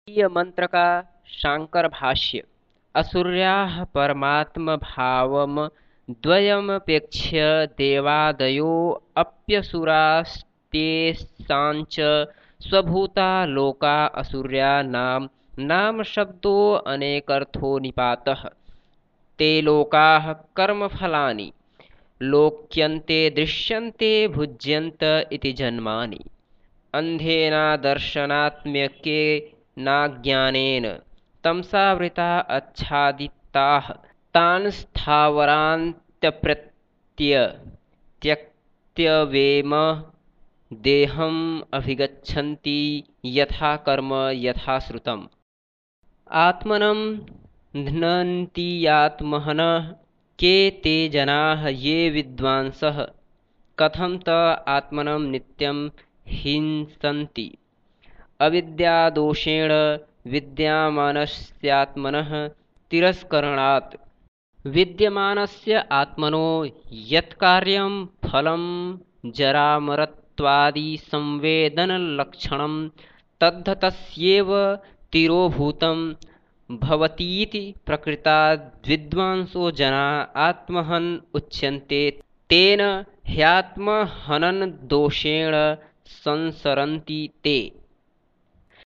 मंत्र का शांकर भाष्य। असुर्याः परमात्मभावम् द्वयमपेक्ष्य देवादयो अप्यसुरास्तेषाञ्च स्वभूता लोका असुर्या नाम शब्दो अनेकर्थो निपातः। ते लोकाः कर्मफलानि लोक्यन्ते दृश्यन्ते भुज्यन्त इति जन्मानि। अंधेनादर्शनात्म्यकेनाज्ञानेन तमसावृता आच्छादिताः तान् स्थावरान्त्यप्रत्य त्यक्त्यवेम देहम् अभिगच्छन्ति यथा कर्म यथा श्रुतम्। आत्मनं घ्नन्तीयात्मनः के ते जनाः ये विद्वांसः कथं त आत्मनं नित्यं हिंसन्ति। अविद्यादोषेण विद्यमानस्यात्मनः तिरस्करणात्। विद्यमानस्य आत्मनो यत्कार्यं फलं जरामरत्वादि संवेदनलक्षणं तद्धतस्येव तिरोभूतं भवतीति प्रकृताद् विद्वांसो जना आत्महन् उच्यन्ते। तेन ह्यात्महननदोषेण संसरन्ति ते।